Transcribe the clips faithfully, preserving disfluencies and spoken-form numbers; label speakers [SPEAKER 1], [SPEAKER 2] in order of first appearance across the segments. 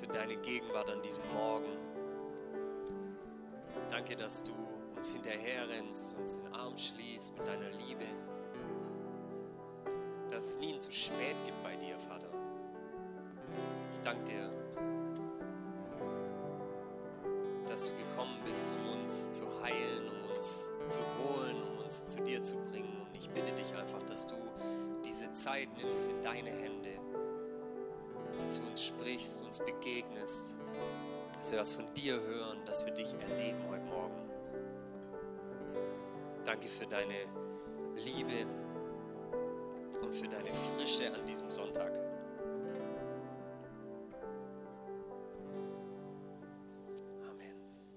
[SPEAKER 1] für deine Gegenwart an diesem Morgen. Danke, dass du uns hinterherrennst, uns in den Arm schließt mit deiner Liebe. Dass es nie zu spät gibt bei dir, Vater. Ich danke dir, dass du gekommen bist, um uns zu heilen, um uns zu holen, um uns zu dir zu bringen. Und ich bitte dich einfach, dass du diese Zeit nimmst in deine Hände und zu uns sprichst, uns begegnest, dass wir was von dir hören, dass wir dich erleben heute Morgen. Danke für deine Liebe und für deine Frische an diesem Sonntag. Amen.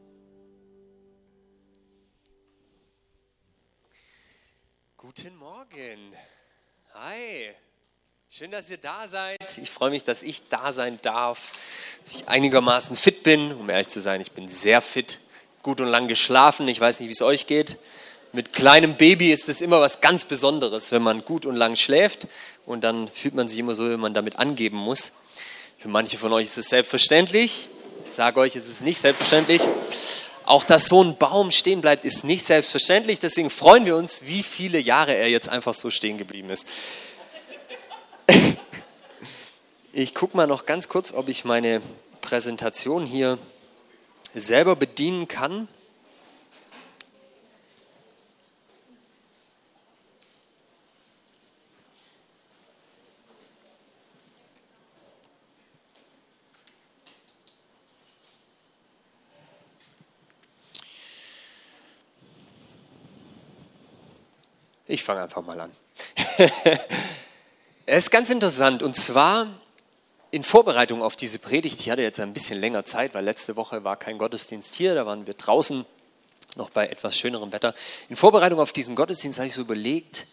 [SPEAKER 1] Guten Morgen. Hi. Schön, dass ihr da seid. Ich freue mich, dass ich da sein darf, dass ich einigermaßen fit bin. Um ehrlich zu sein, ich bin sehr fit, gut und lang geschlafen. Ich weiß nicht, wie es euch geht. Mit kleinem Baby ist es immer was ganz Besonderes, wenn man gut und lang schläft. Und dann fühlt man sich immer so, wenn man damit angeben muss. Für manche von euch ist es selbstverständlich. Ich sage euch, es ist nicht selbstverständlich. Auch, dass so ein Baum stehen bleibt, ist nicht selbstverständlich. Deswegen freuen wir uns, wie viele Jahre er jetzt einfach so stehen geblieben ist. Ich gucke mal noch ganz kurz, ob ich meine Präsentation hier selber bedienen kann. Ich fange einfach mal an. Es ist ganz interessant, und zwar in Vorbereitung auf diese Predigt. Ich hatte jetzt ein bisschen länger Zeit, weil letzte Woche war kein Gottesdienst hier, da waren wir draußen, noch bei etwas schönerem Wetter. In Vorbereitung auf diesen Gottesdienst habe ich so überlegt,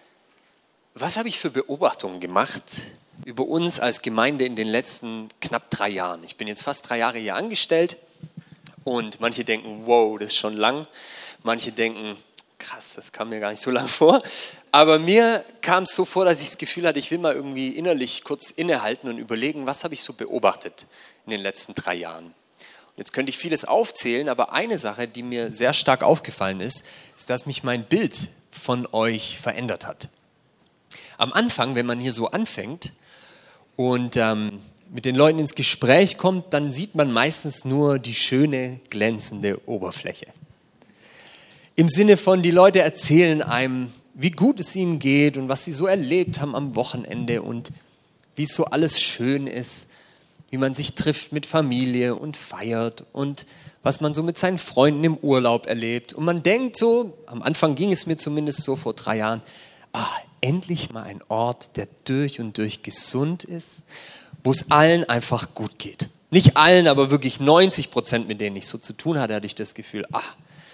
[SPEAKER 1] was habe ich für Beobachtungen gemacht über uns als Gemeinde in den letzten knapp drei Jahren. Ich bin jetzt fast drei Jahre hier angestellt und manche denken, wow, das ist schon lang. Manche denken, krass, das kam mir gar nicht so lang vor. Aber mir kam es so vor, dass ich das Gefühl hatte, ich will mal irgendwie innerlich kurz innehalten und überlegen, was habe ich so beobachtet in den letzten drei Jahren. Und jetzt könnte ich vieles aufzählen, aber eine Sache, die mir sehr stark aufgefallen ist, ist, dass mich mein Bild von euch verändert hat. Am Anfang, wenn man hier so anfängt und ähm, mit den Leuten ins Gespräch kommt, dann sieht man meistens nur die schöne, glänzende Oberfläche. Im Sinne von, die Leute erzählen einem, wie gut es ihnen geht und was sie so erlebt haben am Wochenende und wie es so alles schön ist, wie man sich trifft mit Familie und feiert und was man so mit seinen Freunden im Urlaub erlebt. Und man denkt so, am Anfang ging es mir zumindest so vor drei Jahren, ah, endlich mal ein Ort, der durch und durch gesund ist, wo es allen einfach gut geht. Nicht allen, aber wirklich neunzig Prozent, mit denen ich so zu tun hatte, hatte ich das Gefühl, ah,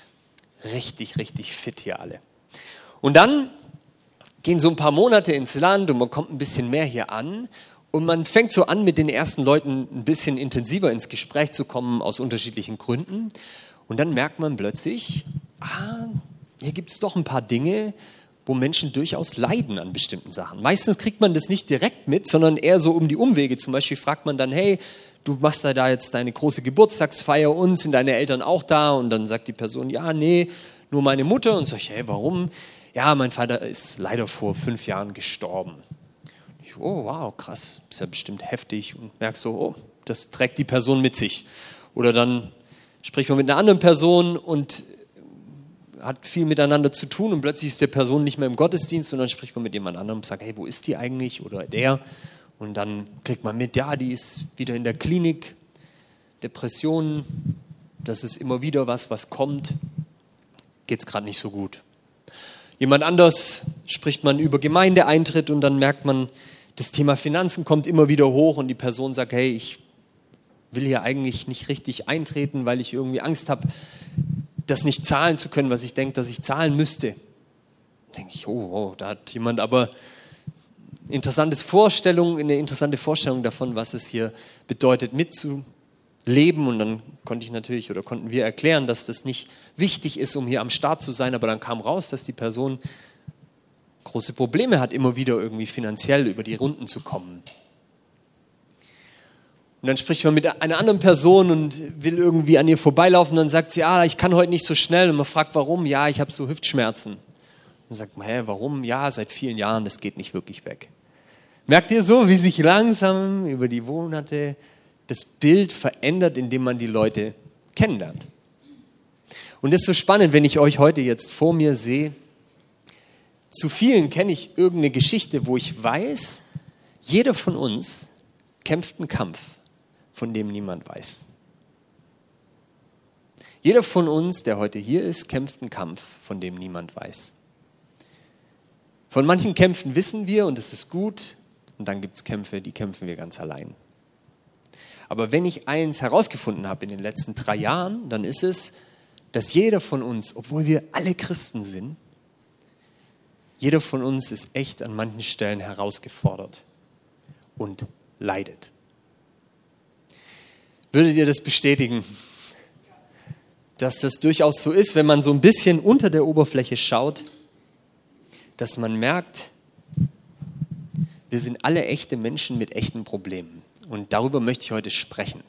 [SPEAKER 1] richtig, richtig fit hier alle. Und dann gehen so ein paar Monate ins Land und man kommt ein bisschen mehr hier an und man fängt so an, mit den ersten Leuten ein bisschen intensiver ins Gespräch zu kommen, aus unterschiedlichen Gründen. Und dann merkt man plötzlich, ah, hier gibt es doch ein paar Dinge, wo Menschen durchaus leiden an bestimmten Sachen. Meistens kriegt man das nicht direkt mit, sondern eher so um die Umwege. Zum Beispiel fragt man dann, hey, du machst da, da jetzt deine große Geburtstagsfeier und sind deine Eltern auch da? Und dann sagt die Person, ja, nee, nur meine Mutter. Und sag ich, hey, warum? Ja, mein Vater ist leider vor fünf Jahren gestorben. Ich, oh, wow, krass, ist ja bestimmt heftig. Und merkst so, oh, das trägt die Person mit sich. Oder dann spricht man mit einer anderen Person und hat viel miteinander zu tun und plötzlich ist der Person nicht mehr im Gottesdienst und dann spricht man mit jemand anderem und sagt, hey, wo ist die eigentlich? Oder der. Und dann kriegt man mit, ja, die ist wieder in der Klinik, Depressionen, das ist immer wieder was, was kommt, geht es gerade nicht so gut. Jemand anders spricht man über Gemeindeeintritt und dann merkt man, das Thema Finanzen kommt immer wieder hoch und die Person sagt, hey, ich will hier eigentlich nicht richtig eintreten, weil ich irgendwie Angst habe, das nicht zahlen zu können, was ich denke, dass ich zahlen müsste. Da denke ich, oh, oh, da hat jemand aber interessantes Vorstellung, eine interessante Vorstellung davon, was es hier bedeutet, mitzuleben. Und dann konnte ich natürlich oder konnten wir erklären, dass das nicht wichtig ist, um hier am Start zu sein. Aber dann kam raus, dass die Person große Probleme hat, immer wieder irgendwie finanziell über die Runden zu kommen. Und dann spricht man mit einer anderen Person und will irgendwie an ihr vorbeilaufen. Und dann sagt sie, ah, ich kann heute nicht so schnell. Und man fragt, warum? Ja, ich habe so Hüftschmerzen. Und dann sagt man, hä, warum? Ja, seit vielen Jahren, das geht nicht wirklich weg. Merkt ihr so, wie sich langsam über die Monate das Bild verändert, indem man die Leute kennenlernt? Und das ist so spannend, wenn ich euch heute jetzt vor mir sehe. Zu vielen kenne ich irgendeine Geschichte, wo ich weiß, jeder von uns kämpft einen Kampf, von dem niemand weiß. Jeder von uns, der heute hier ist, kämpft einen Kampf, von dem niemand weiß. Von manchen Kämpfen wissen wir und es ist gut, und dann gibt es Kämpfe, die kämpfen wir ganz allein. Aber wenn ich eins herausgefunden habe in den letzten drei Jahren, dann ist es, dass jeder von uns, obwohl wir alle Christen sind, jeder von uns ist echt an manchen Stellen herausgefordert und leidet. Würdet ihr das bestätigen, dass das durchaus so ist, wenn man so ein bisschen unter der Oberfläche schaut, dass man merkt, wir sind alle echte Menschen mit echten Problemen. Und darüber möchte ich heute sprechen.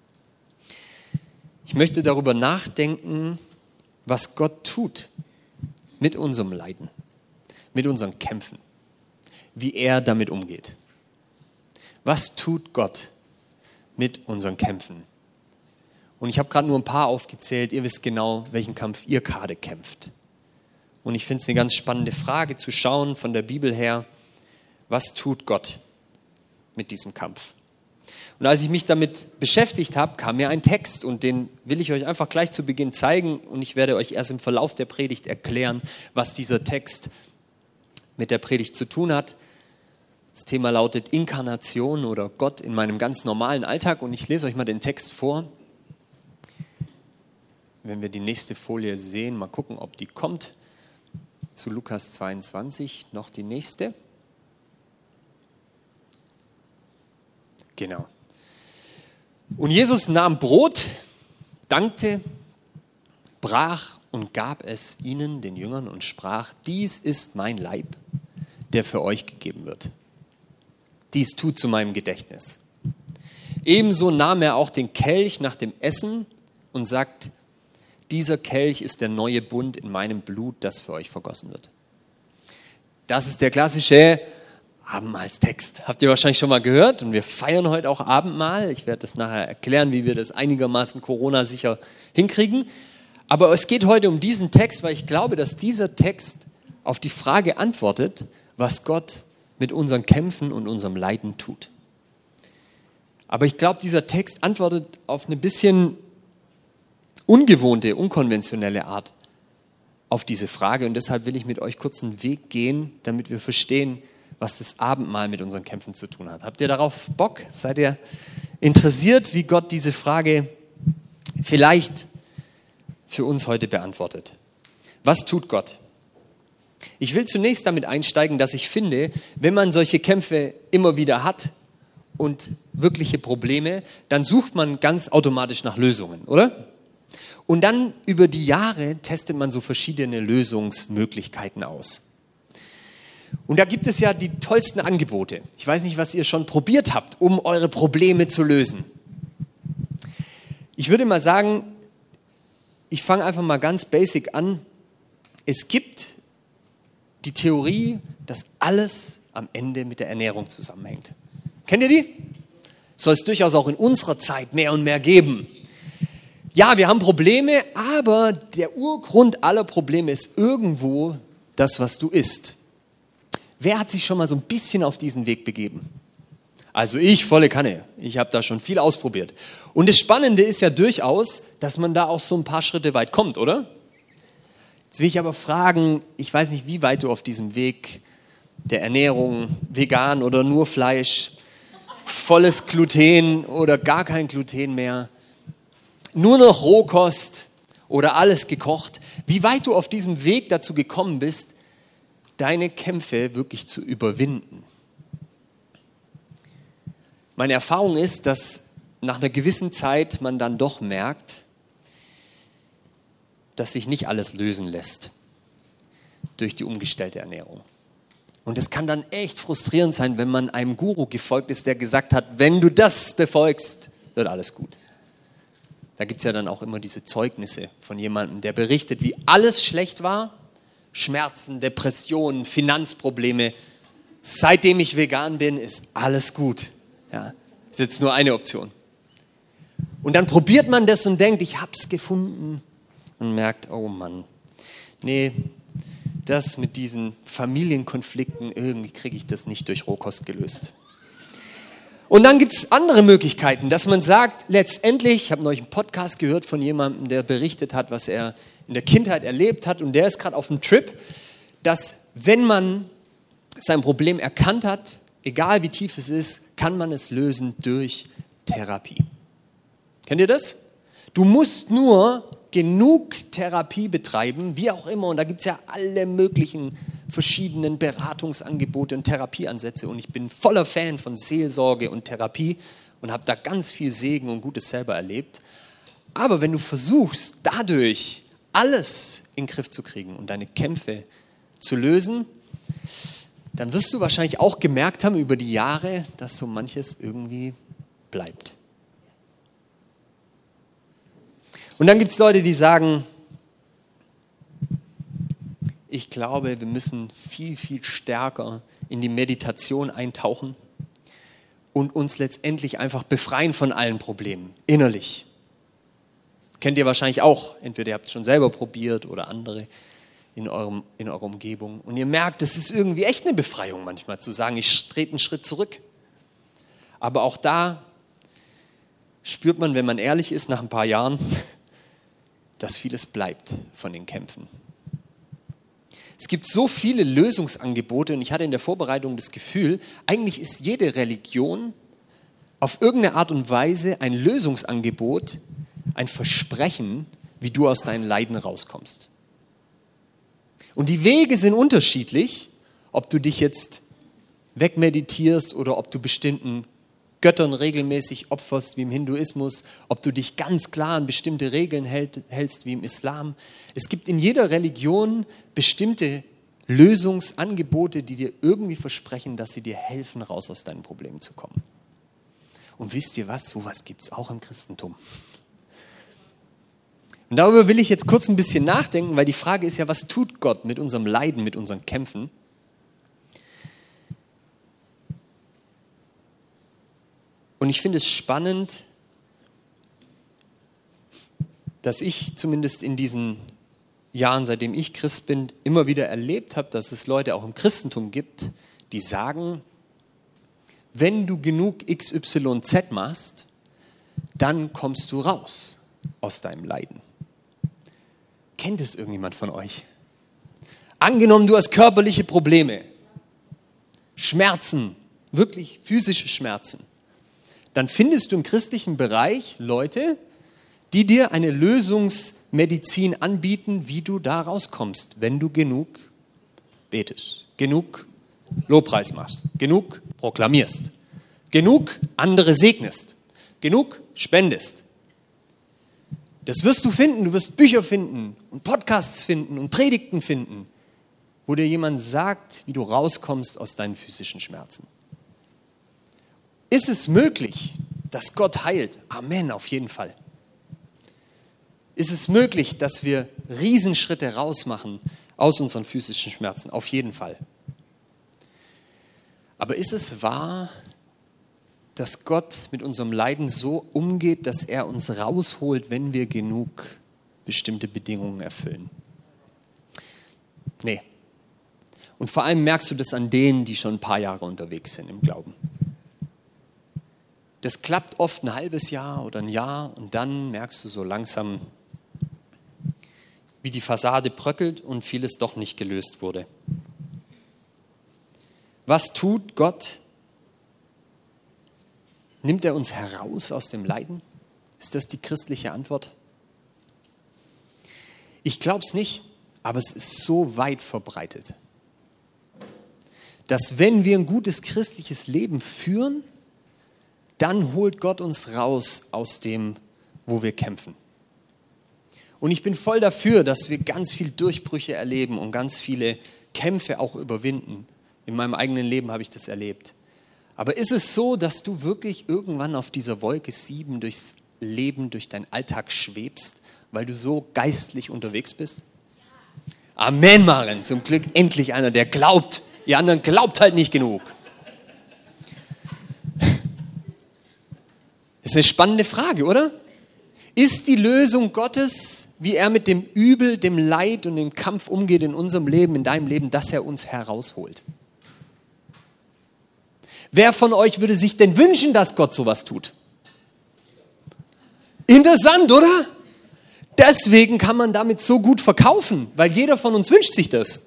[SPEAKER 1] Ich möchte darüber nachdenken, was Gott tut mit unserem Leiden, mit unseren Kämpfen, wie er damit umgeht. Was tut Gott mit unseren Kämpfen? Und ich habe gerade nur ein paar aufgezählt. Ihr wisst genau, welchen Kampf ihr gerade kämpft. Und ich finde es eine ganz spannende Frage zu schauen von der Bibel her, was tut Gott mit diesem Kampf? Und als ich mich damit beschäftigt habe, kam mir ein Text und den will ich euch einfach gleich zu Beginn zeigen und ich werde euch erst im Verlauf der Predigt erklären, was dieser Text mit der Predigt zu tun hat. Das Thema lautet Inkarnation oder Gott in meinem ganz normalen Alltag und ich lese euch mal den Text vor. Wenn wir die nächste Folie sehen, mal gucken, ob die kommt. Zu Lukas zweiundzwanzig, noch die nächste. Genau. Und Jesus nahm Brot, dankte, brach und gab es ihnen, den Jüngern, und sprach, dies ist mein Leib, der für euch gegeben wird. Dies tut zu meinem Gedächtnis. Ebenso nahm er auch den Kelch nach dem Essen und sagt, dieser Kelch ist der neue Bund in meinem Blut, das für euch vergossen wird. Das ist der klassische Abendmahlstext. Habt ihr wahrscheinlich schon mal gehört und wir feiern heute auch Abendmahl. Ich werde das nachher erklären, wie wir das einigermaßen Corona-sicher hinkriegen. Aber es geht heute um diesen Text, weil ich glaube, dass dieser Text auf die Frage antwortet, was Gott mit unseren Kämpfen und unserem Leiden tut. Aber ich glaube, dieser Text antwortet auf eine bisschen ungewohnte, unkonventionelle Art auf diese Frage. Und deshalb will ich mit euch kurz einen Weg gehen, damit wir verstehen, was das Abendmahl mit unseren Kämpfen zu tun hat. Habt ihr darauf Bock? Seid ihr interessiert, wie Gott diese Frage vielleicht für uns heute beantwortet? Was tut Gott? Ich will zunächst damit einsteigen, dass ich finde, wenn man solche Kämpfe immer wieder hat und wirkliche Probleme, dann sucht man ganz automatisch nach Lösungen, oder? Und dann über die Jahre testet man so verschiedene Lösungsmöglichkeiten aus. Und da gibt es ja die tollsten Angebote. Ich weiß nicht, was ihr schon probiert habt, um eure Probleme zu lösen. Ich würde mal sagen, ich fange einfach mal ganz basic an. Es gibt die Theorie, dass alles am Ende mit der Ernährung zusammenhängt. Kennt ihr die? Soll es durchaus auch in unserer Zeit mehr und mehr geben. Ja, wir haben Probleme, aber der Urgrund aller Probleme ist irgendwo das, was du isst. Wer hat sich schon mal so ein bisschen auf diesen Weg begeben? Also ich, volle Kanne. Ich habe da schon viel ausprobiert. Und das Spannende ist ja durchaus, dass man da auch so ein paar Schritte weit kommt, oder? Jetzt will ich aber fragen, ich weiß nicht, wie weit du auf diesem Weg der Ernährung, vegan oder nur Fleisch, volles Gluten oder gar kein Gluten mehr, nur noch Rohkost oder alles gekocht, wie weit du auf diesem Weg dazu gekommen bist, deine Kämpfe wirklich zu überwinden. Meine Erfahrung ist, dass nach einer gewissen Zeit man dann doch merkt, dass sich nicht alles lösen lässt durch die umgestellte Ernährung. Und es kann dann echt frustrierend sein, wenn man einem Guru gefolgt ist, der gesagt hat, wenn du das befolgst, wird alles gut. Da gibt es ja dann auch immer diese Zeugnisse von jemandem, der berichtet, wie alles schlecht war. Schmerzen, Depressionen, Finanzprobleme. Seitdem ich vegan bin, ist alles gut. Ja, ist jetzt nur eine Option. Und dann probiert man das und denkt, ich hab's gefunden. Und merkt, oh Mann, nee, das mit diesen Familienkonflikten, irgendwie kriege ich das nicht durch Rohkost gelöst. Und dann gibt es andere Möglichkeiten, dass man sagt, letztendlich, ich habe neulich einen Podcast gehört von jemandem, der berichtet hat, was er in der Kindheit erlebt hat, und der ist gerade auf dem Trip, dass wenn man sein Problem erkannt hat, egal wie tief es ist, kann man es lösen durch Therapie. Kennt ihr das? Du musst nur genug Therapie betreiben, wie auch immer, und da gibt es ja alle möglichen verschiedenen Beratungsangebote und Therapieansätze, und ich bin voller Fan von Seelsorge und Therapie und habe da ganz viel Segen und Gutes selber erlebt. Aber wenn du versuchst, dadurch alles in den Griff zu kriegen und deine Kämpfe zu lösen, dann wirst du wahrscheinlich auch gemerkt haben über die Jahre, dass so manches irgendwie bleibt. Und dann gibt es Leute, die sagen, ich glaube, wir müssen viel, viel stärker in die Meditation eintauchen und uns letztendlich einfach befreien von allen Problemen, innerlich. Kennt ihr wahrscheinlich auch, entweder ihr habt es schon selber probiert oder andere in, eurem, in eurer Umgebung. Und ihr merkt, es ist irgendwie echt eine Befreiung manchmal, zu sagen, ich trete einen Schritt zurück. Aber auch da spürt man, wenn man ehrlich ist, nach ein paar Jahren, dass vieles bleibt von den Kämpfen. Es gibt so viele Lösungsangebote, und ich hatte in der Vorbereitung das Gefühl, eigentlich ist jede Religion auf irgendeine Art und Weise ein Lösungsangebot, ein Versprechen, wie du aus deinen Leiden rauskommst. Und die Wege sind unterschiedlich, ob du dich jetzt wegmeditierst oder ob du bestimmten Göttern regelmäßig opferst, wie im Hinduismus, ob du dich ganz klar an bestimmte Regeln hältst, wie im Islam. Es gibt in jeder Religion bestimmte Lösungsangebote, die dir irgendwie versprechen, dass sie dir helfen, raus aus deinen Problemen zu kommen. Und wisst ihr was? Sowas gibt es auch im Christentum. Und darüber will ich jetzt kurz ein bisschen nachdenken, weil die Frage ist ja, was tut Gott mit unserem Leiden, mit unseren Kämpfen? Und ich finde es spannend, dass ich zumindest in diesen Jahren, seitdem ich Christ bin, immer wieder erlebt habe, dass es Leute auch im Christentum gibt, die sagen, wenn du genug X Y Z machst, dann kommst du raus aus deinem Leiden. Kennt es irgendjemand von euch? Angenommen, du hast körperliche Probleme, Schmerzen, wirklich physische Schmerzen. Dann findest du im christlichen Bereich Leute, die dir eine Lösungsmedizin anbieten, wie du da rauskommst, wenn du genug betest, genug Lobpreis machst, genug proklamierst, genug andere segnest, genug spendest. Das wirst du finden, du wirst Bücher finden und Podcasts finden und Predigten finden, wo dir jemand sagt, wie du rauskommst aus deinen physischen Schmerzen. Ist es möglich, dass Gott heilt? Amen, auf jeden Fall. Ist es möglich, dass wir Riesenschritte rausmachen aus unseren physischen Schmerzen? Auf jeden Fall. Aber ist es wahr, dass Gott mit unserem Leiden so umgeht, dass er uns rausholt, wenn wir genug bestimmte Bedingungen erfüllen? Nee. Und vor allem merkst du das an denen, die schon ein paar Jahre unterwegs sind im Glauben. Das klappt oft ein halbes Jahr oder ein Jahr und dann merkst du so langsam, wie die Fassade bröckelt und vieles doch nicht gelöst wurde. Was tut Gott? Nimmt er uns heraus aus dem Leiden? Ist das die christliche Antwort? Ich glaube es nicht, aber es ist so weit verbreitet, dass wenn wir ein gutes christliches Leben führen, dann holt Gott uns raus aus dem, wo wir kämpfen. Und ich bin voll dafür, dass wir ganz viele Durchbrüche erleben und ganz viele Kämpfe auch überwinden, In meinem eigenen Leben habe ich das erlebt. Aber ist es so, dass du wirklich irgendwann auf dieser Wolke sieben durchs Leben, durch deinen Alltag schwebst, weil du so geistlich unterwegs bist? Amen, Maren. Zum Glück endlich einer, der glaubt. Ihr anderen glaubt halt nicht genug. Das ist eine spannende Frage, oder? Ist die Lösung Gottes, wie er mit dem Übel, dem Leid und dem Kampf umgeht in unserem Leben, in deinem Leben, dass er uns herausholt? Wer von euch würde sich denn wünschen, dass Gott sowas tut? Interessant, oder? Deswegen kann man damit so gut verkaufen, weil jeder von uns wünscht sich das.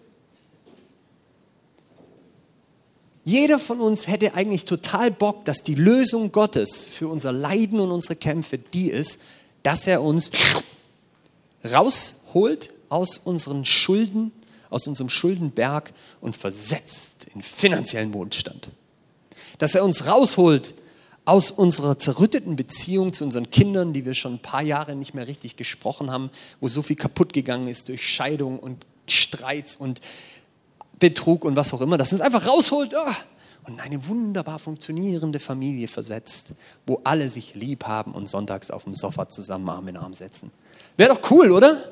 [SPEAKER 1] Jeder von uns hätte eigentlich total Bock, dass die Lösung Gottes für unser Leiden und unsere Kämpfe die ist, dass er uns rausholt aus unseren Schulden, aus unserem Schuldenberg und versetzt in finanziellen Wohlstand. Dass er uns rausholt aus unserer zerrütteten Beziehung zu unseren Kindern, die wir schon ein paar Jahre nicht mehr richtig gesprochen haben, wo so viel kaputt gegangen ist durch Scheidung und Streits und Betrug und was auch immer, dass er uns einfach rausholt oh, und in eine wunderbar funktionierende Familie versetzt, wo alle sich lieb haben und sonntags auf dem Sofa zusammen Arm in Arm setzen. Wäre doch cool, oder?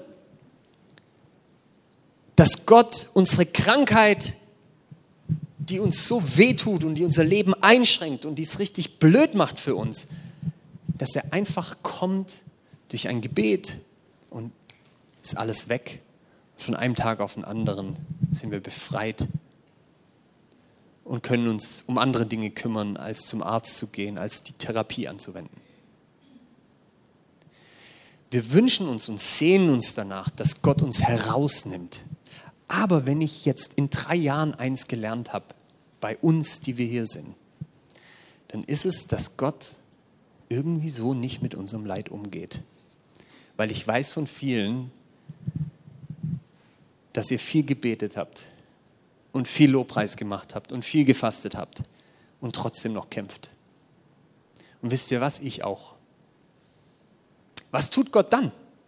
[SPEAKER 1] Dass Gott unsere Krankheit, die uns so wehtut und die unser Leben einschränkt und die es richtig blöd macht für uns, dass er einfach kommt durch ein Gebet und ist alles weg. Von einem Tag auf den anderen sind wir befreit und können uns um andere Dinge kümmern, als zum Arzt zu gehen, als die Therapie anzuwenden. Wir wünschen uns und sehnen uns danach, dass Gott uns herausnimmt. Aber wenn ich jetzt in drei Jahren eins gelernt habe, bei uns, die wir hier sind, dann ist es, dass Gott irgendwie so nicht mit unserem Leid umgeht. Weil ich weiß von vielen, dass ihr viel gebetet habt und viel Lobpreis gemacht habt und viel gefastet habt und trotzdem noch kämpft. Und wisst ihr was? Ich auch. Was tut Gott dann?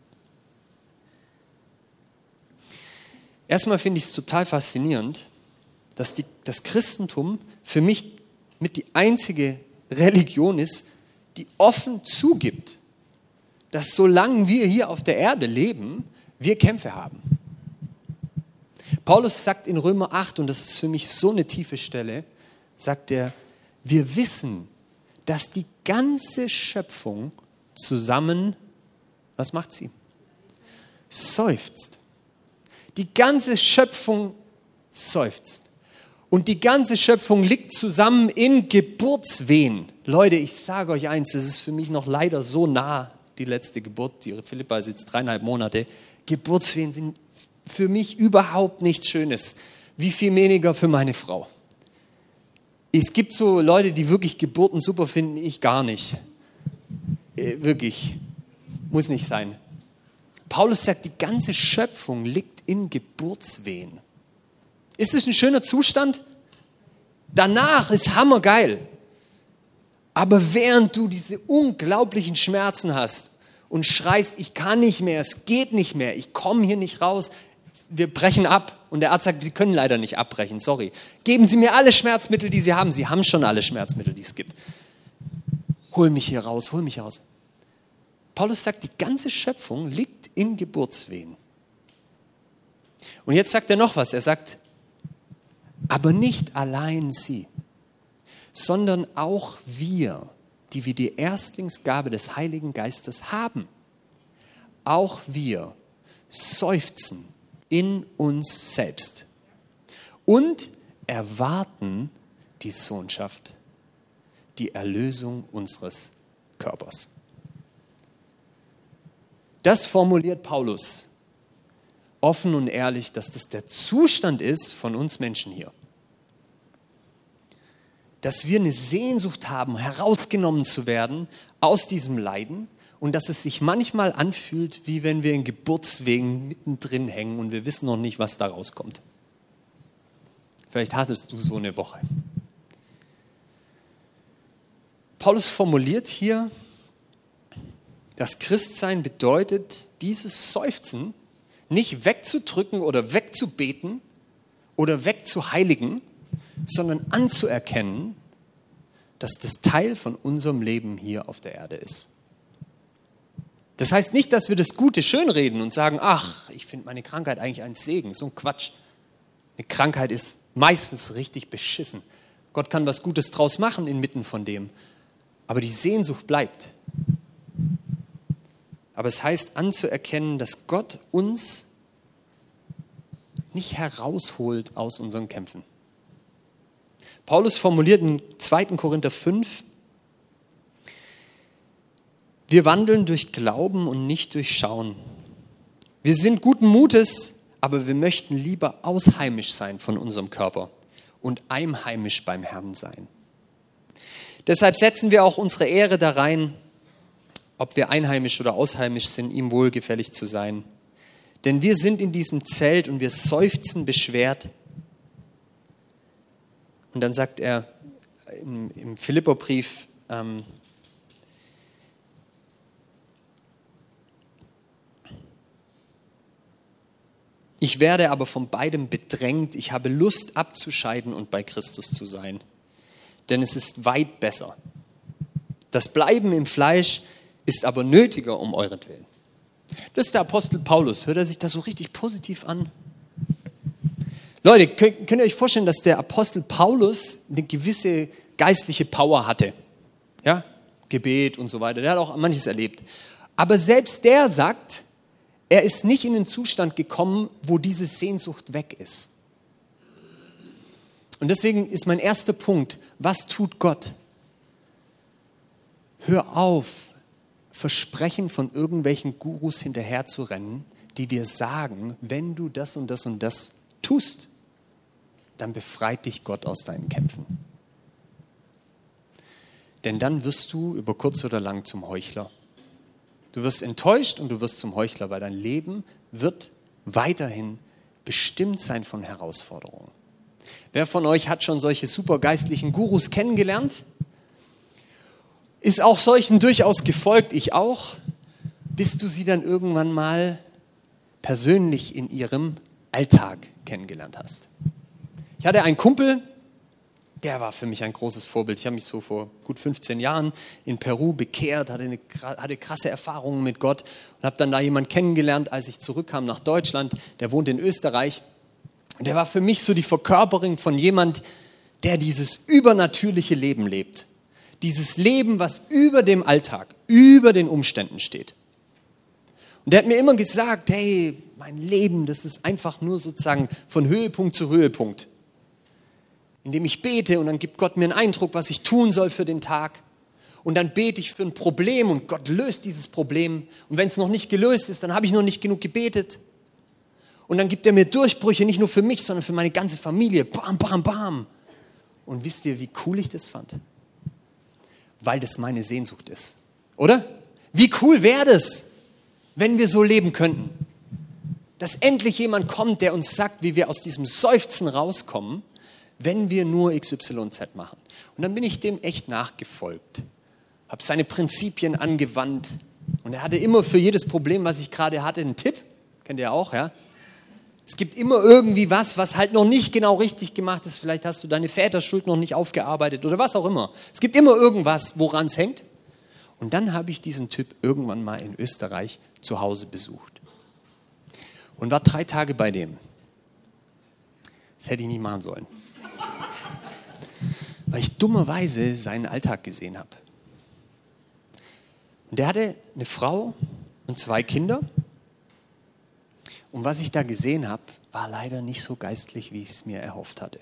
[SPEAKER 1] Erstmal finde ich es total faszinierend, dass die, das Christentum für mich mit die einzige Religion ist, die offen zugibt, dass solange wir hier auf der Erde leben, wir Kämpfe haben. Paulus sagt in Römer acht, und das ist für mich so eine tiefe Stelle, sagt er, wir wissen, dass die ganze Schöpfung zusammen, was macht sie? Seufzt. Die ganze Schöpfung seufzt. Und die ganze Schöpfung liegt zusammen in Geburtswehen. Leute, ich sage euch eins, das ist für mich noch leider so nah, die letzte Geburt, die Philippa ist jetzt dreieinhalb Monate. Geburtswehen sind für mich überhaupt nichts Schönes. Wie viel weniger für meine Frau. Es gibt so Leute, die wirklich Geburten super finden, ich gar nicht. Äh, wirklich. Muss nicht sein. Paulus sagt, die ganze Schöpfung liegt in Geburtswehen. Ist es ein schöner Zustand? Danach ist hammergeil. Aber während du diese unglaublichen Schmerzen hast und schreist, ich kann nicht mehr, es geht nicht mehr, ich komme hier nicht raus, wir brechen ab. Und der Arzt sagt, Sie können leider nicht abbrechen, sorry. Geben Sie mir alle Schmerzmittel, die Sie haben. Sie haben schon alle Schmerzmittel, die es gibt. Hol mich hier raus, hol mich hier raus. Paulus sagt, die ganze Schöpfung liegt in Geburtswehen. Und jetzt sagt er noch was. Er sagt, aber nicht allein sie, sondern auch wir, die wir die Erstlingsgabe des Heiligen Geistes haben. Auch wir seufzen in uns selbst und erwarten die Sohnschaft, die Erlösung unseres Körpers. Das formuliert Paulus offen und ehrlich, dass das der Zustand ist von uns Menschen hier. Dass wir eine Sehnsucht haben, herausgenommen zu werden aus diesem Leiden und dass es sich manchmal anfühlt, wie wenn wir in Geburtswehen mittendrin hängen und wir wissen noch nicht, was da rauskommt. Vielleicht hattest du so eine Woche. Paulus formuliert hier, das Christsein bedeutet, dieses Seufzen nicht wegzudrücken oder wegzubeten oder wegzuheiligen, sondern anzuerkennen, dass das Teil von unserem Leben hier auf der Erde ist. Das heißt nicht, dass wir das Gute schönreden und sagen, ach, ich finde meine Krankheit eigentlich ein Segen. So ein Quatsch. Eine Krankheit ist meistens richtig beschissen. Gott kann was Gutes draus machen inmitten von dem. Aber die Sehnsucht bleibt. Aber es heißt anzuerkennen, dass Gott uns nicht herausholt aus unseren Kämpfen. Paulus formuliert in zweiten Korinther fünf, wir wandeln durch Glauben und nicht durch Schauen. Wir sind guten Mutes, aber wir möchten lieber ausheimisch sein von unserem Körper und einheimisch beim Herrn sein. Deshalb setzen wir auch unsere Ehre da rein, ob wir einheimisch oder ausheimisch sind, ihm wohlgefällig zu sein. Denn wir sind in diesem Zelt und wir seufzen beschwert. Und dann sagt er im, im Philipperbrief, ähm, ich werde aber von beidem bedrängt, ich habe Lust abzuscheiden und bei Christus zu sein. Denn es ist weit besser. Das Bleiben im Fleisch ist aber nötiger um euretwillen. Das ist der Apostel Paulus. Hört er sich das so richtig positiv an? Leute, könnt, könnt ihr euch vorstellen, dass der Apostel Paulus eine gewisse geistliche Power hatte? Ja? Gebet und so weiter. Der hat auch manches erlebt. Aber selbst der sagt, er ist nicht in den Zustand gekommen, wo diese Sehnsucht weg ist. Und deswegen ist mein erster Punkt, was tut Gott? Hör auf, Versprechen von irgendwelchen Gurus hinterher zu rennen, die dir sagen, wenn du das und das und das tust, dann befreit dich Gott aus deinen Kämpfen. Denn dann wirst du über kurz oder lang zum Heuchler. Du wirst enttäuscht und du wirst zum Heuchler, weil dein Leben wird weiterhin bestimmt sein von Herausforderungen. Wer von euch hat schon solche supergeistlichen Gurus kennengelernt? Ist auch solchen durchaus gefolgt, ich auch, bis du sie dann irgendwann mal persönlich in ihrem Alltag kennengelernt hast. Ich hatte einen Kumpel, der war für mich ein großes Vorbild. Ich habe mich so vor gut fünfzehn Jahren in Peru bekehrt, hatte, eine, hatte krasse Erfahrungen mit Gott und habe dann da jemanden kennengelernt, als ich zurückkam nach Deutschland. Der wohnt in Österreich. Und der war für mich so die Verkörperung von jemand, der dieses übernatürliche Leben lebt. Dieses Leben, was über dem Alltag, über den Umständen steht. Und der hat mir immer gesagt, hey, mein Leben, das ist einfach nur sozusagen von Höhepunkt zu Höhepunkt. Indem ich bete und dann gibt Gott mir einen Eindruck, was ich tun soll für den Tag. Und dann bete ich für ein Problem und Gott löst dieses Problem. Und wenn es noch nicht gelöst ist, dann habe ich noch nicht genug gebetet. Und dann gibt er mir Durchbrüche, nicht nur für mich, sondern für meine ganze Familie. Bam, bam, bam. Und wisst ihr, wie cool ich das fand? Weil das meine Sehnsucht ist. Oder? Wie cool wäre das, wenn wir so leben könnten? Dass endlich jemand kommt, der uns sagt, wie wir aus diesem Seufzen rauskommen, wenn wir nur X Y Z machen. Und dann bin ich dem echt nachgefolgt. Habe seine Prinzipien angewandt. Und er hatte immer für jedes Problem, was ich gerade hatte, einen Tipp. Kennt ihr auch, ja? Es gibt immer irgendwie was, was halt noch nicht genau richtig gemacht ist. Vielleicht hast du deine Väterschuld noch nicht aufgearbeitet oder was auch immer. Es gibt immer irgendwas, woran es hängt. Und dann habe ich diesen Typ irgendwann mal in Österreich zu Hause besucht. Und war drei Tage bei dem. Das hätte ich nicht machen sollen. Weil ich dummerweise seinen Alltag gesehen habe. Und der hatte eine Frau und zwei Kinder. Und was ich da gesehen habe, war leider nicht so geistlich, wie ich es mir erhofft hatte.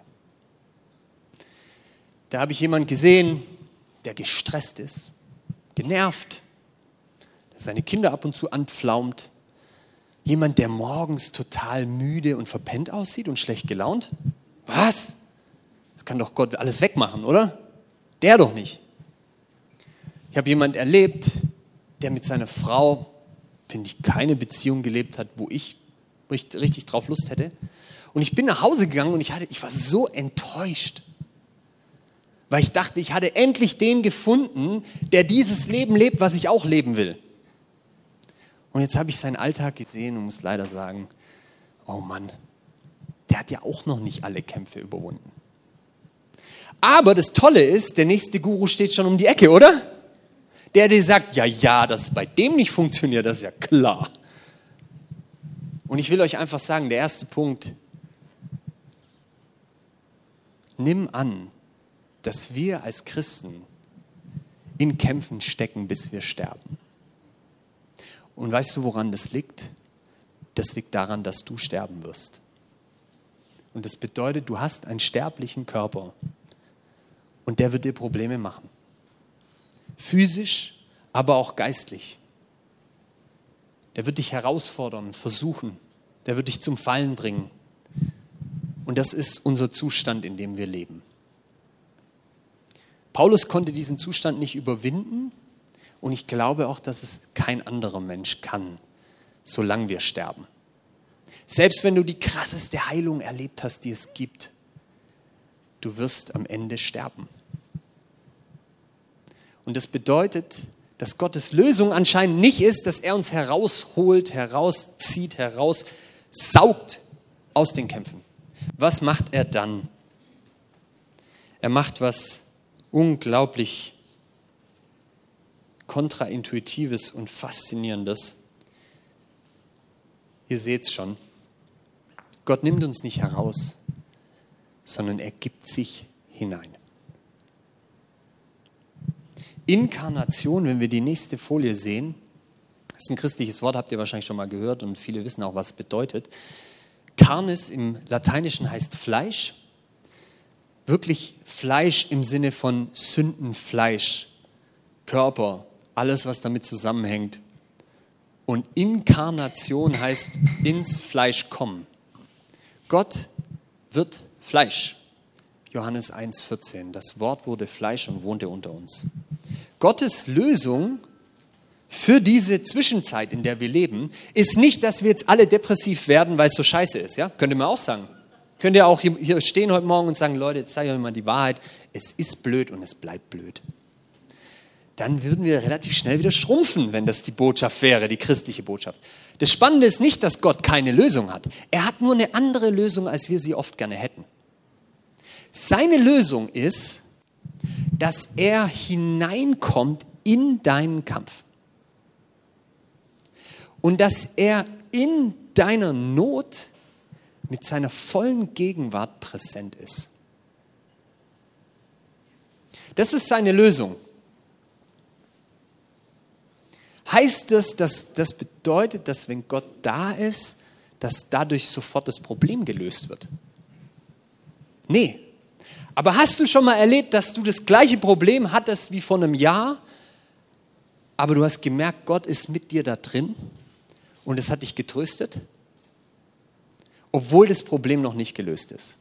[SPEAKER 1] Da habe ich jemanden gesehen, der gestresst ist, genervt, der seine Kinder ab und zu anpflaumt. Jemand, der morgens total müde und verpennt aussieht und schlecht gelaunt. Was? Das kann doch Gott alles wegmachen, oder? Der doch nicht. Ich habe jemanden erlebt, der mit seiner Frau, finde ich, keine Beziehung gelebt hat, wo ich richtig, richtig drauf Lust hätte. Und ich bin nach Hause gegangen und ich, hatte, ich war so enttäuscht. Weil ich dachte, ich hatte endlich den gefunden, der dieses Leben lebt, was ich auch leben will. Und jetzt habe ich seinen Alltag gesehen und muss leider sagen, oh Mann, der hat ja auch noch nicht alle Kämpfe überwunden. Aber das Tolle ist, der nächste Guru steht schon um die Ecke, oder? Der, der sagt, ja, ja, dass es bei dem nicht funktioniert, das ist ja klar. Und ich will euch einfach sagen, der erste Punkt, nimm an, dass wir als Christen in Kämpfen stecken, bis wir sterben. Und weißt du, woran das liegt? Das liegt daran, dass du sterben wirst. Und das bedeutet, du hast einen sterblichen Körper und der wird dir Probleme machen. Physisch, aber auch geistlich. Der wird dich herausfordern, versuchen. Der wird dich zum Fallen bringen. Und das ist unser Zustand, in dem wir leben. Paulus konnte diesen Zustand nicht überwinden und ich glaube auch, dass es kein anderer Mensch kann, solange wir sterben. Selbst wenn du die krasseste Heilung erlebt hast, die es gibt, du wirst am Ende sterben. Und das bedeutet, dass Gottes Lösung anscheinend nicht ist, dass er uns herausholt, herauszieht, heraussaugt aus den Kämpfen. Was macht er dann? Er macht was unglaublich Kontraintuitives und Faszinierendes. Ihr seht es schon. Gott nimmt uns nicht heraus, sondern er gibt sich hinein. Inkarnation, wenn wir die nächste Folie sehen, das ist ein christliches Wort, habt ihr wahrscheinlich schon mal gehört und viele wissen auch, was es bedeutet. Carnis im Lateinischen heißt Fleisch, wirklich Fleisch im Sinne von Sündenfleisch, Körper, alles, was damit zusammenhängt. Und Inkarnation heißt ins Fleisch kommen. Gott wird Fleisch. Johannes eins vierzehn. Das Wort wurde Fleisch und wohnte unter uns. Gottes Lösung für diese Zwischenzeit, in der wir leben, ist nicht, dass wir jetzt alle depressiv werden, weil es so scheiße ist. Ja? Könnt ihr mir auch sagen. Könnt ihr auch hier stehen heute Morgen und sagen, Leute, jetzt zeige ich euch mal die Wahrheit. Es ist blöd und es bleibt blöd. Dann würden wir relativ schnell wieder schrumpfen, wenn das die Botschaft wäre, die christliche Botschaft. Das Spannende ist nicht, dass Gott keine Lösung hat. Er hat nur eine andere Lösung, als wir sie oft gerne hätten. Seine Lösung ist, dass er hineinkommt in deinen Kampf. Und dass er in deiner Not mit seiner vollen Gegenwart präsent ist. Das ist seine Lösung. Heißt das, dass das bedeutet, dass wenn Gott da ist, dass dadurch sofort das Problem gelöst wird? Nee. Aber hast du schon mal erlebt, dass du das gleiche Problem hattest wie vor einem Jahr, aber du hast gemerkt, Gott ist mit dir da drin und es hat dich getröstet, obwohl das Problem noch nicht gelöst ist?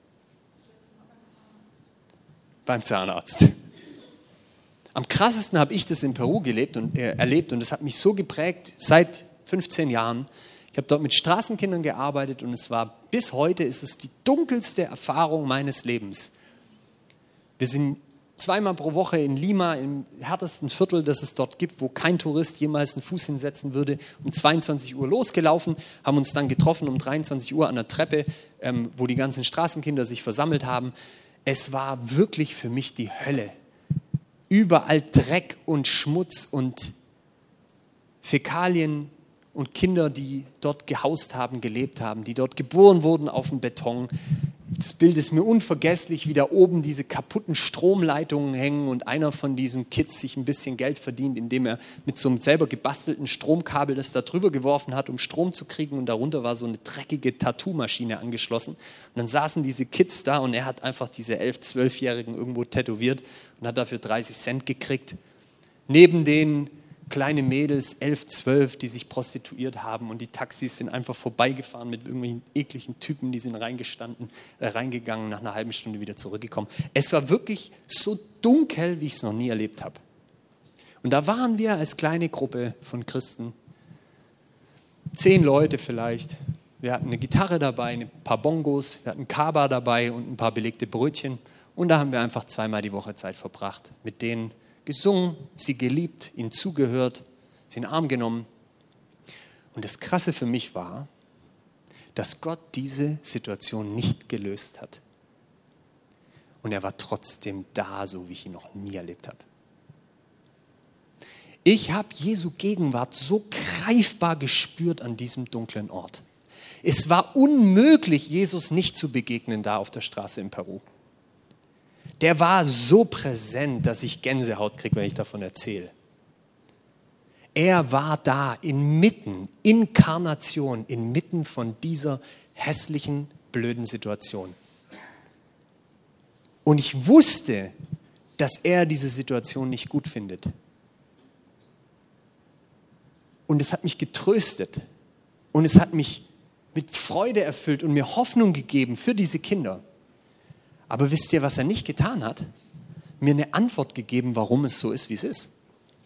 [SPEAKER 1] Beim Zahnarzt. Am krassesten habe ich das in Peru gelebt und, äh, erlebt und das hat mich so geprägt seit fünfzehn Jahren. Ich habe dort mit Straßenkindern gearbeitet und es war bis heute ist es die dunkelste Erfahrung meines Lebens. Wir sind zweimal pro Woche in Lima, im härtesten Viertel, das es dort gibt, wo kein Tourist jemals einen Fuß hinsetzen würde, um zweiundzwanzig Uhr losgelaufen, haben uns dann getroffen um dreiundzwanzig Uhr an der Treppe, ähm, wo die ganzen Straßenkinder sich versammelt haben. Es war wirklich für mich die Hölle. Überall Dreck und Schmutz und Fäkalien und Kinder, die dort gehaust haben, gelebt haben, die dort geboren wurden auf dem Beton. Das Bild ist mir unvergesslich, wie da oben diese kaputten Stromleitungen hängen und einer von diesen Kids sich ein bisschen Geld verdient, indem er mit so einem selber gebastelten Stromkabel das da drüber geworfen hat, um Strom zu kriegen, und darunter war so eine dreckige Tattoo-Maschine angeschlossen. Und dann saßen diese Kids da und er hat einfach diese elf-, zwölfjährigen irgendwo tätowiert und hat dafür dreißig Cent gekriegt. Neben den kleine Mädels, elf, zwölf, die sich prostituiert haben und die Taxis sind einfach vorbeigefahren mit irgendwelchen ekligen Typen, die sind reingestanden, äh, reingegangen, nach einer halben Stunde wieder zurückgekommen. Es war wirklich so dunkel, wie ich es noch nie erlebt habe. Und da waren wir als kleine Gruppe von Christen, zehn Leute vielleicht. Wir hatten eine Gitarre dabei, ein paar Bongos, wir hatten Kaba dabei und ein paar belegte Brötchen. Und da haben wir einfach zweimal die Woche Zeit verbracht, mit denen gesungen, sie geliebt, ihnen zugehört, sie in den Arm genommen. Und das Krasse für mich war, dass Gott diese Situation nicht gelöst hat. Und er war trotzdem da, so wie ich ihn noch nie erlebt habe. Ich habe Jesu Gegenwart so greifbar gespürt an diesem dunklen Ort. Es war unmöglich, Jesus nicht zu begegnen da auf der Straße in Peru. Der war so präsent, dass ich Gänsehaut kriege, wenn ich davon erzähle. Er war da inmitten, Inkarnation, inmitten von dieser hässlichen, blöden Situation. Und ich wusste, dass er diese Situation nicht gut findet. Und es hat mich getröstet. Und es hat mich mit Freude erfüllt und mir Hoffnung gegeben für diese Kinder. Aber wisst ihr, was er nicht getan hat? Mir eine Antwort gegeben, warum es so ist, wie es ist.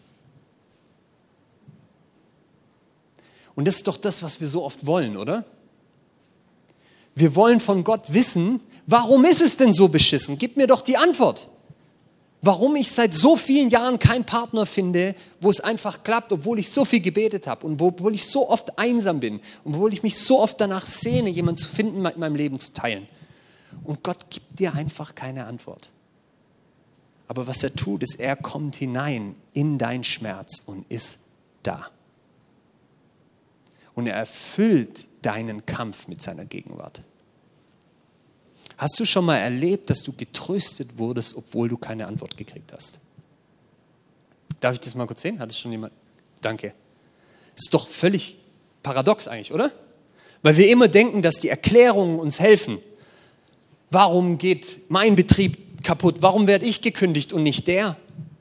[SPEAKER 1] Und das ist doch das, was wir so oft wollen, oder? Wir wollen von Gott wissen, warum ist es denn so beschissen? Gib mir doch die Antwort. Warum ich seit so vielen Jahren keinen Partner finde, wo es einfach klappt, obwohl ich so viel gebetet habe und obwohl ich so oft einsam bin und obwohl ich mich so oft danach sehne, jemanden zu finden, mit meinem Leben zu teilen. Und Gott gibt dir einfach keine Antwort. Aber was er tut, ist, er kommt hinein in deinen Schmerz und ist da. Und er erfüllt deinen Kampf mit seiner Gegenwart. Hast du schon mal erlebt, dass du getröstet wurdest, obwohl du keine Antwort gekriegt hast? Darf ich das mal kurz sehen? Hat es schon jemand? Danke. Ist doch völlig paradox eigentlich, oder? Weil wir immer denken, dass die Erklärungen uns helfen. Warum geht mein Betrieb kaputt? Warum werde ich gekündigt und nicht der?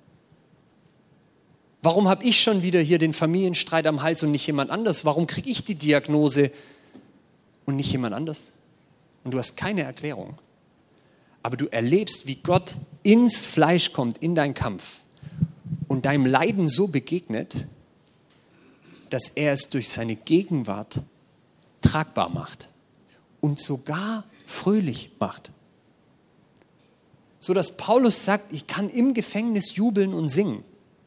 [SPEAKER 1] Warum habe ich schon wieder hier den Familienstreit am Hals und nicht jemand anders? Warum kriege ich die Diagnose und nicht jemand anders? Und du hast keine Erklärung. Aber du erlebst, wie Gott ins Fleisch kommt, in deinen Kampf und deinem Leiden so begegnet, dass er es durch seine Gegenwart tragbar macht und sogar fröhlich macht. So dass Paulus sagt, ich kann im Gefängnis jubeln und singen.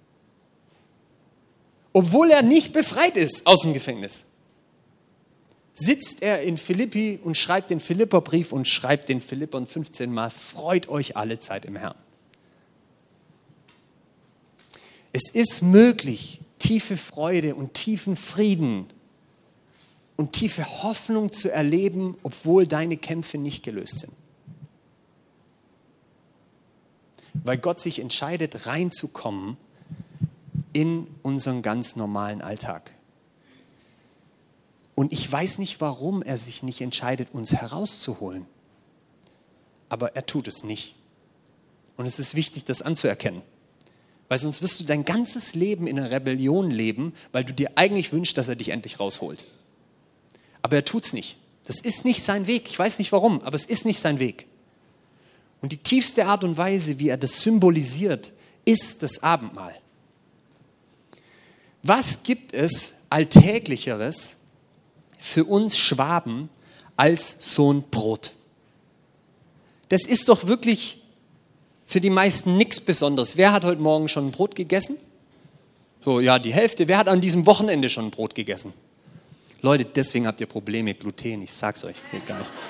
[SPEAKER 1] Obwohl er nicht befreit ist aus dem Gefängnis. Sitzt er in Philippi und schreibt den Philipperbrief und schreibt den Philippern fünfzehn Mal, freut euch alle Zeit im Herrn. Es ist möglich, tiefe Freude und tiefen Frieden und tiefe Hoffnung zu erleben, obwohl deine Kämpfe nicht gelöst sind. Weil Gott sich entscheidet, reinzukommen in unseren ganz normalen Alltag. Und ich weiß nicht, warum er sich nicht entscheidet, uns herauszuholen. Aber er tut es nicht. Und es ist wichtig, das anzuerkennen. Weil sonst wirst du dein ganzes Leben in einer Rebellion leben, weil du dir eigentlich wünschst, dass er dich endlich rausholt. Aber er tut es nicht. Das ist nicht sein Weg. Ich weiß nicht warum, aber es ist nicht sein Weg. Und die tiefste Art und Weise, wie er das symbolisiert, ist das Abendmahl. Was gibt es Alltäglicheres für uns Schwaben als so ein Brot? Das ist doch wirklich für die meisten nichts Besonderes. Wer hat heute Morgen schon ein Brot gegessen? So, ja, die Hälfte. Wer hat an diesem Wochenende schon ein Brot gegessen? Leute, deswegen habt ihr Probleme mit Gluten. Ich sag's euch, geht gar nicht.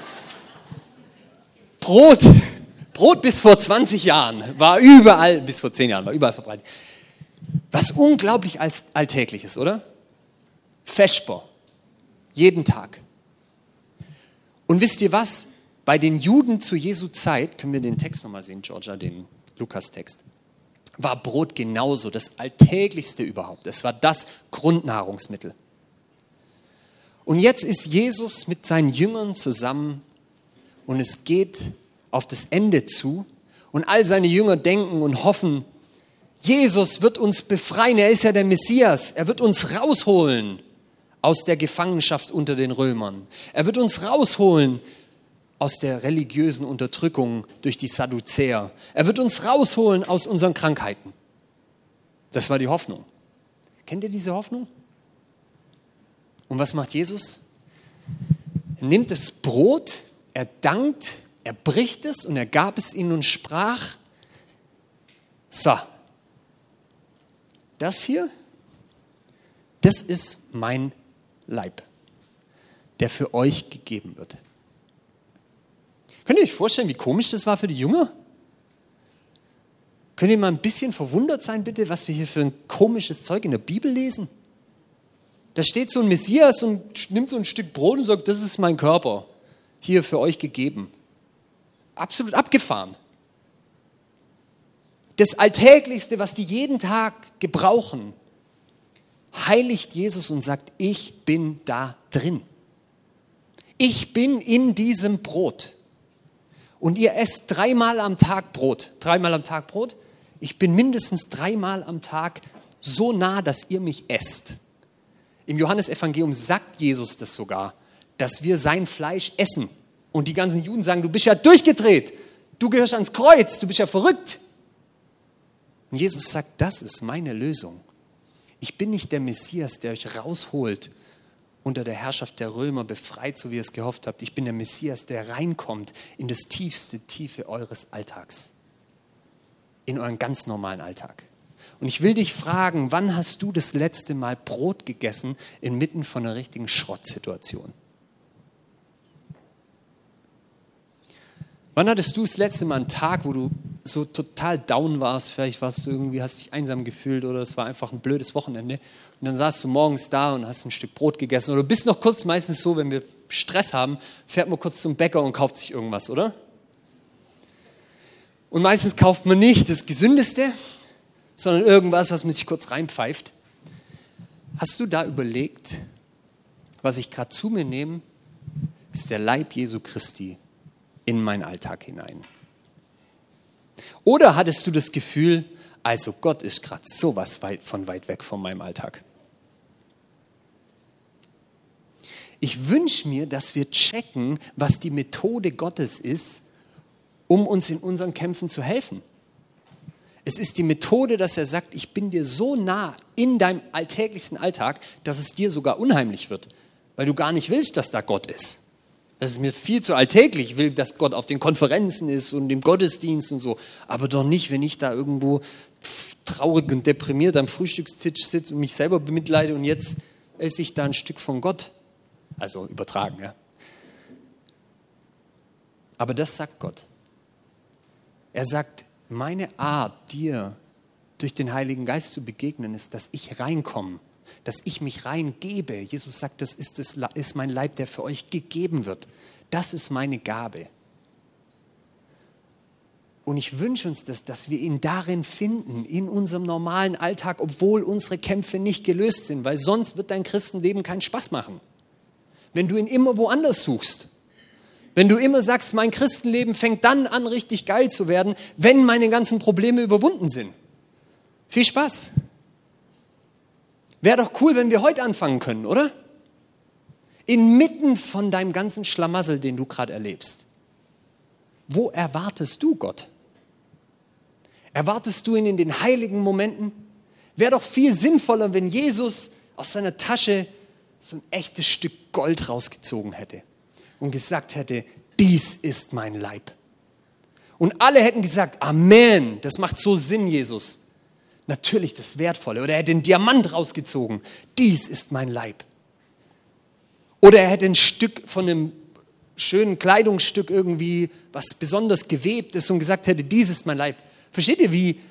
[SPEAKER 1] Brot, Brot bis vor zwanzig Jahren war überall, bis vor zehn Jahren war überall verbreitet. Was unglaublich alltäglich ist, oder? Vesper. Jeden Tag. Und wisst ihr was? Bei den Juden zu Jesu Zeit, können wir den Text nochmal sehen, Georgia, den Lukas-Text, war Brot genauso das Alltäglichste überhaupt. Es war das Grundnahrungsmittel. Und jetzt ist Jesus mit seinen Jüngern zusammen und es geht auf das Ende zu und all seine Jünger denken und hoffen, Jesus wird uns befreien, er ist ja der Messias, er wird uns rausholen aus der Gefangenschaft unter den Römern. Er wird uns rausholen aus der religiösen Unterdrückung durch die Sadduzäer. Er wird uns rausholen aus unseren Krankheiten. Das war die Hoffnung. Kennt ihr diese Hoffnung? Und was macht Jesus? Er nimmt das Brot, er dankt, er bricht es und er gab es ihnen und sprach, so, das hier, das ist mein Leib, der für euch gegeben wird. Könnt ihr euch vorstellen, wie komisch das war für die Jünger? Könnt ihr mal ein bisschen verwundert sein, bitte, was wir hier für ein komisches Zeug in der Bibel lesen? Da steht so ein Messias und nimmt so ein Stück Brot und sagt, das ist mein Körper, hier für euch gegeben. Absolut abgefahren. Das Alltäglichste, was die jeden Tag gebrauchen, heiligt Jesus und sagt, ich bin da drin. Ich bin in diesem Brot. Und ihr esst dreimal am Tag Brot. Dreimal am Tag Brot? Ich bin mindestens dreimal am Tag so nah, dass ihr mich esst. Im Johannesevangelium sagt Jesus das sogar, dass wir sein Fleisch essen. Und die ganzen Juden sagen, du bist ja durchgedreht. Du gehörst ans Kreuz, du bist ja verrückt. Und Jesus sagt, das ist meine Lösung. Ich bin nicht der Messias, der euch rausholt, unter der Herrschaft der Römer befreit, so wie ihr es gehofft habt. Ich bin der Messias, der reinkommt in das tiefste Tiefe eures Alltags. In euren ganz normalen Alltag. Und ich will dich fragen, wann hast du das letzte Mal Brot gegessen inmitten von einer richtigen Schrottsituation? Wann hattest du das letzte Mal einen Tag, wo du so total down warst? Vielleicht warst du irgendwie, hast dich einsam gefühlt oder es war einfach ein blödes Wochenende. Und dann saßt du morgens da und hast ein Stück Brot gegessen. Oder du bist noch kurz, meistens so, wenn wir Stress haben, fährt man kurz zum Bäcker und kauft sich irgendwas, oder? Und meistens kauft man nicht das Gesündeste, sondern irgendwas, was man sich kurz reinpfeift. Hast du da überlegt, was ich gerade zu mir nehme, ist der Leib Jesu Christi in meinen Alltag hinein? Oder hattest du das Gefühl, also Gott ist gerade sowas weit von weit weg von meinem Alltag? Ich wünsche mir, dass wir checken, was die Methode Gottes ist, um uns in unseren Kämpfen zu helfen. Es ist die Methode, dass er sagt, ich bin dir so nah in deinem alltäglichsten Alltag, dass es dir sogar unheimlich wird, weil du gar nicht willst, dass da Gott ist. Das ist mir viel zu alltäglich. Ich will, dass Gott auf den Konferenzen ist und im Gottesdienst und so, aber doch nicht, wenn ich da irgendwo traurig und deprimiert am Frühstückstisch sitze und mich selber bemitleide und jetzt esse ich da ein Stück von Gott. Also übertragen, ja. Aber das sagt Gott. Er sagt, meine Art, dir durch den Heiligen Geist zu begegnen, ist, dass ich reinkomme, dass ich mich reingebe. Jesus sagt, das ist, das ist mein Leib, der für euch gegeben wird. Das ist meine Gabe. Und ich wünsche uns das, dass wir ihn darin finden, in unserem normalen Alltag, obwohl unsere Kämpfe nicht gelöst sind, weil sonst wird dein Christenleben keinen Spaß machen. Wenn du ihn immer woanders suchst. Wenn du immer sagst, mein Christenleben fängt dann an, richtig geil zu werden, wenn meine ganzen Probleme überwunden sind. Viel Spaß. Wäre doch cool, wenn wir heute anfangen können, oder? Inmitten von deinem ganzen Schlamassel, den du gerade erlebst. Wo erwartest du Gott? Erwartest du ihn in den heiligen Momenten? Wäre doch viel sinnvoller, wenn Jesus aus seiner Tasche so ein echtes Stück Gold rausgezogen hätte und gesagt hätte, dies ist mein Leib. Und alle hätten gesagt, Amen, das macht so Sinn, Jesus. Natürlich das Wertvolle. Oder er hätte einen Diamant rausgezogen, dies ist mein Leib. Oder er hätte ein Stück von einem schönen Kleidungsstück irgendwie, was besonders gewebt ist und gesagt hätte, dies ist mein Leib. Versteht ihr, wie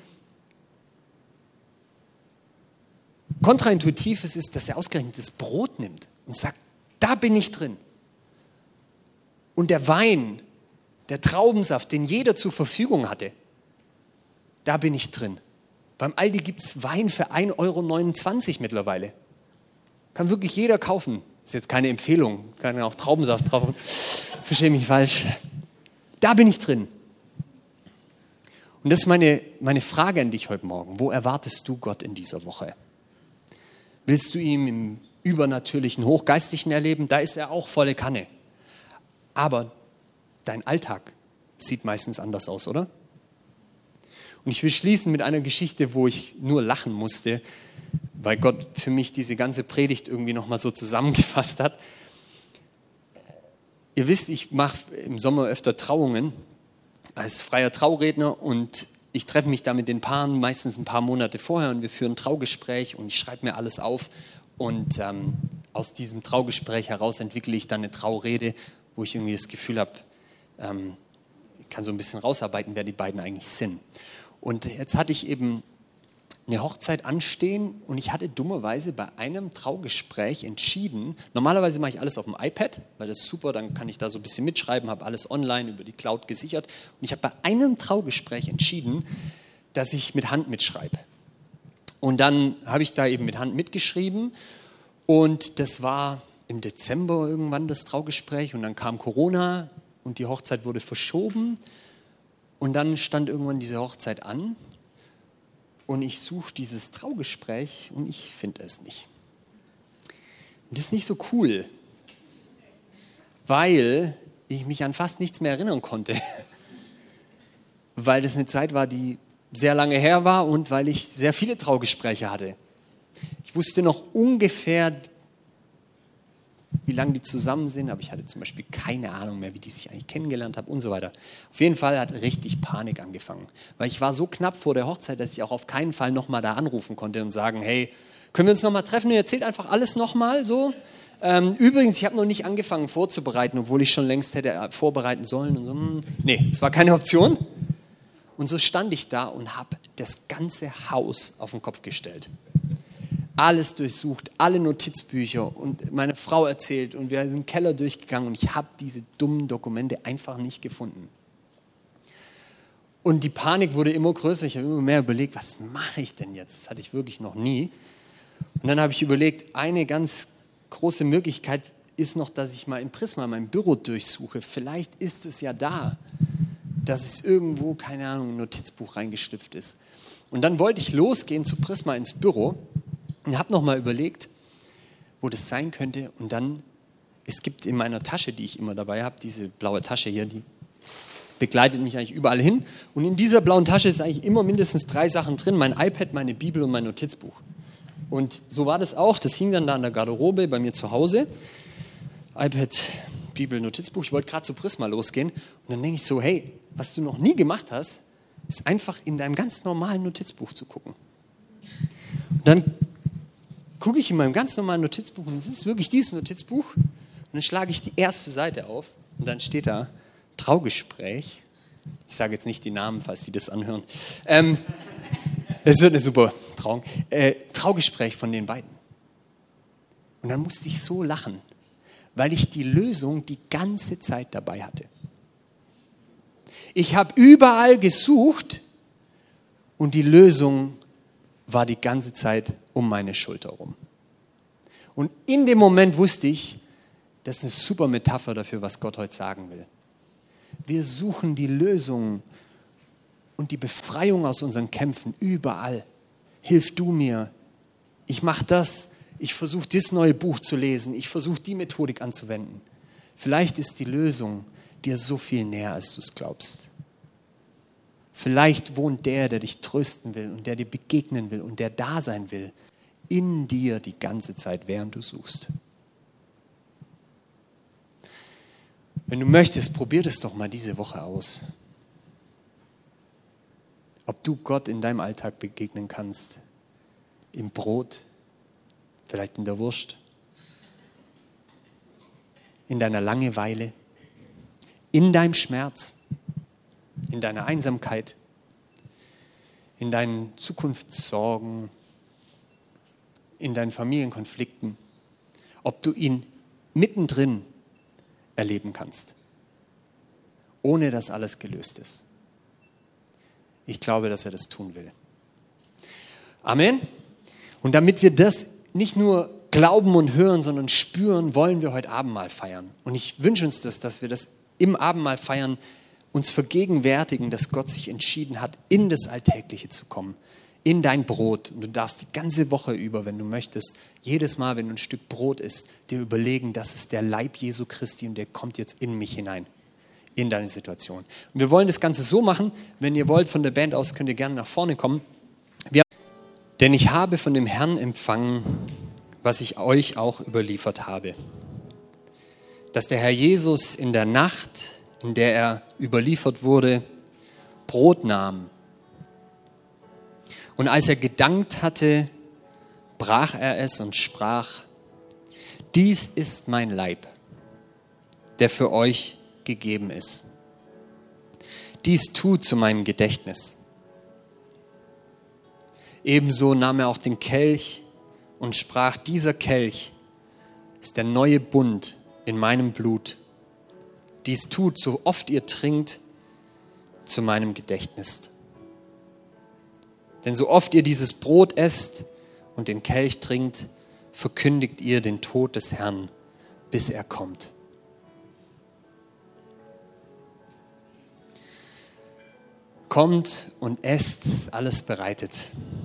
[SPEAKER 1] kontraintuitiv es ist, dass er ausgerechnet das Brot nimmt und sagt, da bin ich drin. Und der Wein, der Traubensaft, den jeder zur Verfügung hatte, da bin ich drin. Beim Aldi gibt es Wein für ein Euro neunundzwanzig mittlerweile. Kann wirklich jeder kaufen. Ist jetzt keine Empfehlung, kann auch Traubensaft drauf. Verstehe mich falsch. Da bin ich drin. Und das ist meine, meine Frage an dich heute Morgen. Wo erwartest du Gott in dieser Woche? Willst du ihn im übernatürlichen, hochgeistlichen erleben? Da ist er auch volle Kanne. Aber dein Alltag sieht meistens anders aus, oder? Und ich will schließen mit einer Geschichte, wo ich nur lachen musste, weil Gott für mich diese ganze Predigt irgendwie nochmal so zusammengefasst hat. Ihr wisst, ich mache im Sommer öfter Trauungen als freier Trauredner und ich treffe mich da mit den Paaren meistens ein paar Monate vorher und wir führen ein Traugespräch und ich schreibe mir alles auf und ähm, aus diesem Traugespräch heraus entwickle ich dann eine Traurede, wo ich irgendwie das Gefühl habe, ähm, ich kann so ein bisschen rausarbeiten, wer die beiden eigentlich sind. Und jetzt hatte ich eben eine Hochzeit anstehen und ich hatte dummerweise bei einem Traugespräch entschieden, normalerweise mache ich alles auf dem iPad, weil das ist super, dann kann ich da so ein bisschen mitschreiben, habe alles online über die Cloud gesichert. Und ich habe bei einem Traugespräch entschieden, dass ich mit Hand mitschreibe. Und dann habe ich da eben mit Hand mitgeschrieben und das war im Dezember irgendwann das Traugespräch und dann kam Corona und die Hochzeit wurde verschoben und dann stand irgendwann diese Hochzeit an. Und ich suche dieses Traugespräch und ich finde es nicht. Und das ist nicht so cool, weil ich mich an fast nichts mehr erinnern konnte. Weil das eine Zeit war, die sehr lange her war und weil ich sehr viele Traugespräche hatte. Ich wusste noch ungefähr, wie lange die zusammen sind, aber ich hatte zum Beispiel keine Ahnung mehr, wie die sich eigentlich kennengelernt haben und so weiter. Auf jeden Fall hat richtig Panik angefangen, weil ich war so knapp vor der Hochzeit, dass ich auch auf keinen Fall nochmal da anrufen konnte und sagen, hey, können wir uns nochmal treffen? Ihr erzählt einfach alles nochmal so. Ähm, übrigens, ich habe noch nicht angefangen vorzubereiten, obwohl ich schon längst hätte vorbereiten sollen. Und so. Hm, nee, es war keine Option. Und so stand ich da und habe das ganze Haus auf den Kopf gestellt. Alles durchsucht, alle Notizbücher und meine Frau erzählt und wir sind im Keller durchgegangen und ich habe diese dummen Dokumente einfach nicht gefunden. Und die Panik wurde immer größer, ich habe immer mehr überlegt, was mache ich denn jetzt? Das hatte ich wirklich noch nie. Und dann habe ich überlegt, eine ganz große Möglichkeit ist noch, dass ich mal in Prisma mein Büro durchsuche. Vielleicht ist es ja da, dass es irgendwo, keine Ahnung, ein Notizbuch reingeschlüpft ist. Und dann wollte ich losgehen zu Prisma ins Büro. Und habe nochmal überlegt, wo das sein könnte. Und dann, es gibt in meiner Tasche, die ich immer dabei habe, diese blaue Tasche hier, die begleitet mich eigentlich überall hin. Und in dieser blauen Tasche ist eigentlich immer mindestens drei Sachen drin. Mein iPad, meine Bibel und mein Notizbuch. Und so war das auch. Das hing dann da an der Garderobe bei mir zu Hause. iPad, Bibel, Notizbuch. Ich wollte gerade zu Prisma losgehen. Und dann denke ich so, hey, was du noch nie gemacht hast, ist einfach in deinem ganz normalen Notizbuch zu gucken. Und dann gucke ich in meinem ganz normalen Notizbuch und es ist wirklich dieses Notizbuch und dann schlage ich die erste Seite auf und dann steht da Traugespräch. Ich sage jetzt nicht die Namen, falls Sie das anhören. Ähm, es wird eine super Trauung. Äh, Traugespräch von den beiden. Und dann musste ich so lachen, weil ich die Lösung die ganze Zeit dabei hatte. Ich habe überall gesucht und die Lösung war die ganze Zeit um meine Schulter rum. Und in dem Moment wusste ich, das ist eine super Metapher dafür, was Gott heute sagen will. Wir suchen die Lösung und die Befreiung aus unseren Kämpfen überall. Hilf du mir. Ich mache das. Ich versuche, das neue Buch zu lesen. Ich versuche, die Methodik anzuwenden. Vielleicht ist die Lösung dir so viel näher, als du es glaubst. Vielleicht wohnt der, der dich trösten will und der dir begegnen will und der da sein will, in dir die ganze Zeit, während du suchst. Wenn du möchtest, probier das doch mal diese Woche aus. Ob du Gott in deinem Alltag begegnen kannst, im Brot, vielleicht in der Wurst, in deiner Langeweile, in deinem Schmerz, in deiner Einsamkeit, in deinen Zukunftssorgen, in deinen Familienkonflikten, ob du ihn mittendrin erleben kannst, ohne dass alles gelöst ist. Ich glaube, dass er das tun will. Amen. Und damit wir das nicht nur glauben und hören, sondern spüren, wollen wir heute Abendmahl feiern. Und ich wünsche uns das, dass wir das im Abendmahl feiern, uns vergegenwärtigen, dass Gott sich entschieden hat, in das Alltägliche zu kommen, in dein Brot. Und du darfst die ganze Woche über, wenn du möchtest, jedes Mal, wenn du ein Stück Brot isst, dir überlegen, das ist der Leib Jesu Christi und der kommt jetzt in mich hinein, in deine Situation. Und wir wollen das Ganze so machen, wenn ihr wollt, von der Band aus könnt ihr gerne nach vorne kommen. Wir, denn ich habe von dem Herrn empfangen, was ich euch auch überliefert habe. Dass der Herr Jesus in der Nacht, in der er überliefert wurde, Brot nahm. Und als er gedankt hatte, brach er es und sprach: Dies ist mein Leib, der für euch gegeben ist. Dies tut zu meinem Gedächtnis. Ebenso nahm er auch den Kelch und sprach, dieser Kelch ist der neue Bund in meinem Blut. Dies tut, so oft ihr trinkt, zu meinem Gedächtnis. Denn so oft ihr dieses Brot esst und den Kelch trinkt, verkündigt ihr den Tod des Herrn, bis er kommt. Kommt und esst, ist alles bereitet.